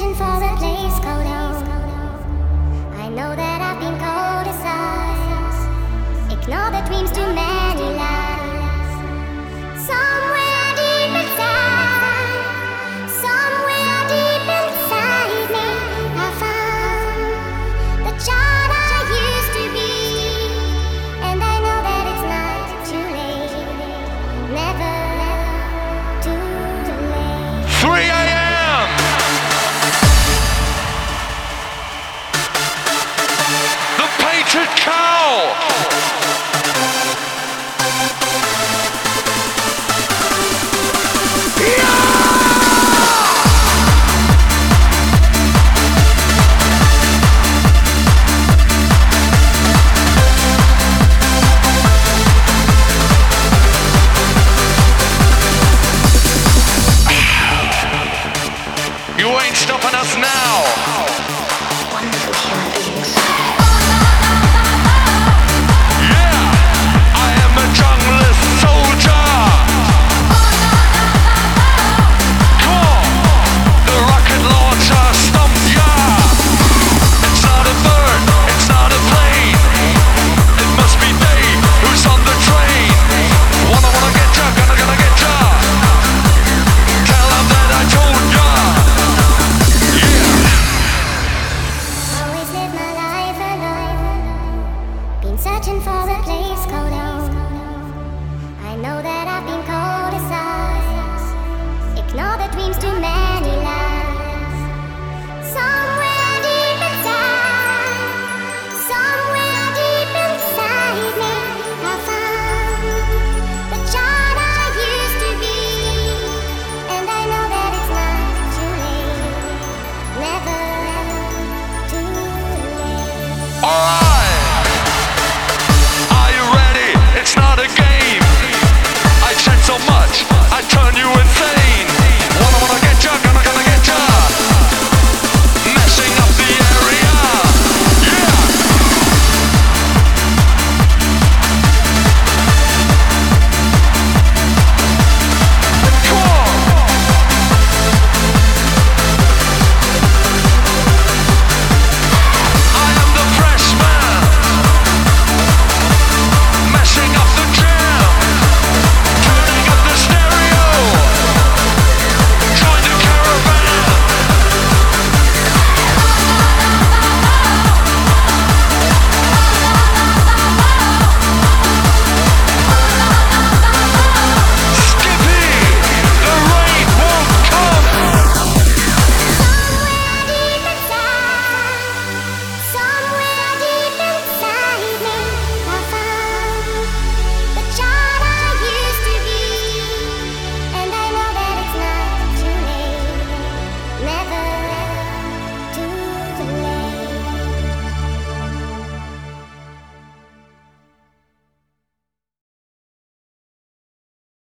searching for a place called home. I know that I've been cold as ice. Ignore the dreams, too many lies. Somewhere deep inside, somewhere deep inside me, I found the child I used to be, and I know that it's not too late, never too late. 3 a.m. The Painted Cow. You ain't stopping us now. Wonderful human beings. Yeah, I am a junglist soldier. Come on, the rocket launcher stumps ya. It's not a bird, it's not a plane. It must be Dave who's on the train. Wanna get ya, gonna get ya. Tell him that I told ya. Always live my life alone. Been searching for a place called home. I know that I've been cold as ice. Ignore the dreams, too many.